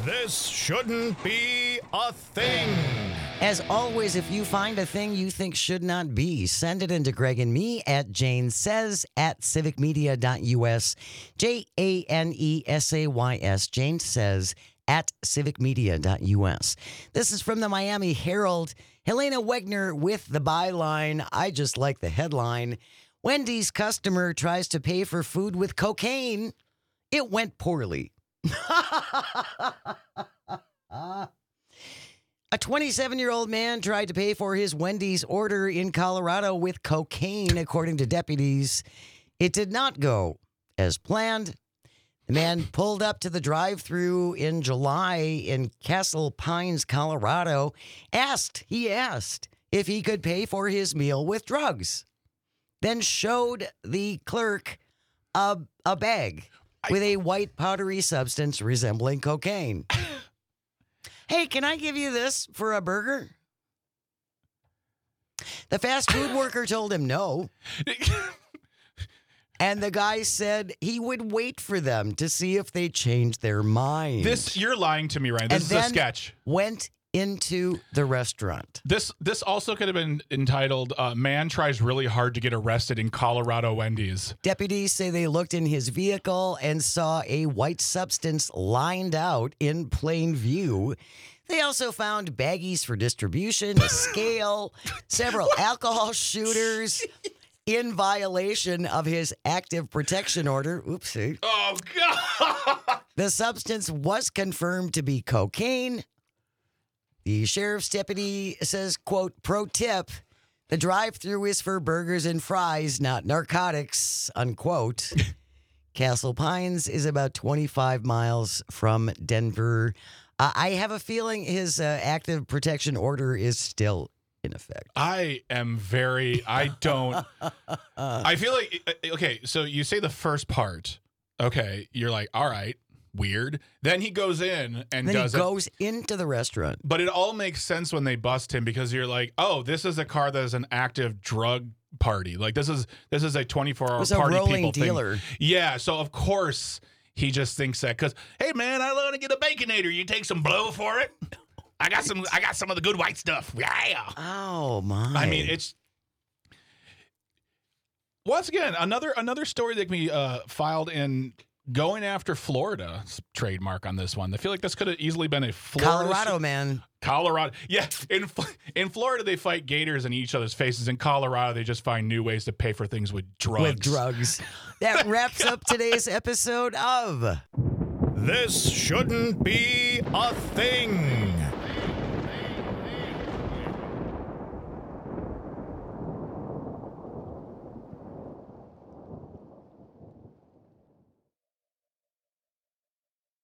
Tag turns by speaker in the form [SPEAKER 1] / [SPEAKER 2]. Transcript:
[SPEAKER 1] This shouldn't be a thing.
[SPEAKER 2] As always, if you find a thing you think should not be, send it into Greg and me at janesays@civicmedia.us. JANESAYS. Jane Says at civicmedia.us. This is from the Miami Herald. Helena Wegner with the byline. I just like the headline. Wendy's customer tries to pay for food with cocaine. It went poorly. A 27-year-old man tried to pay for his Wendy's order in Colorado with cocaine, according to deputies. It did not go as planned. The man pulled up to the drive-thru in July in Castle Pines, Colorado. He asked if he could pay for his meal with drugs. Then showed the clerk a bag with a white powdery substance resembling cocaine. Hey, can I give you this for a burger? The fast food worker told him no. And the guy said he would wait for them to see if they changed their mind.
[SPEAKER 3] You're lying to me, Ryan. This is a sketch.
[SPEAKER 2] Went into the restaurant.
[SPEAKER 3] This also could have been entitled Man Tries Really Hard to Get Arrested in Colorado Wendy's.
[SPEAKER 2] Deputies say they looked in his vehicle and saw a white substance lined out in plain view. They also found baggies for distribution, a scale, several alcohol shooters in violation of his active protection order. Oopsie.
[SPEAKER 3] Oh, God.
[SPEAKER 2] The substance was confirmed to be cocaine. The sheriff's deputy says, quote, pro tip, the drive-thru is for burgers and fries, not narcotics, unquote. Castle Pines is about 25 miles from Denver. I have a feeling his active protection order is still in effect.
[SPEAKER 3] I feel like, okay, so you say the first part. Okay, you're like, all right. Weird. Then he goes in and
[SPEAKER 2] then he goes into the restaurant.
[SPEAKER 3] But it all makes sense when they bust him because you're like, oh, this is a car that is an active drug party. Like this is a 24-hour party.
[SPEAKER 2] A rolling
[SPEAKER 3] people
[SPEAKER 2] dealer.
[SPEAKER 3] Thing. Yeah. So of course he just thinks that because, hey man, I want to get a Baconator. You take some blow for it. I got some of the good white stuff. Yeah.
[SPEAKER 2] Oh my.
[SPEAKER 3] I mean, it's once again another story that can be filed in. Going after Florida's trademark on this one. I feel like this could have easily been a Florida.
[SPEAKER 2] Colorado, man.
[SPEAKER 3] Colorado. Yeah. In Florida, they fight gators in each other's faces. In Colorado, they just find new ways to pay for things with drugs.
[SPEAKER 2] That wraps up today's episode of
[SPEAKER 1] This shouldn't be a thing.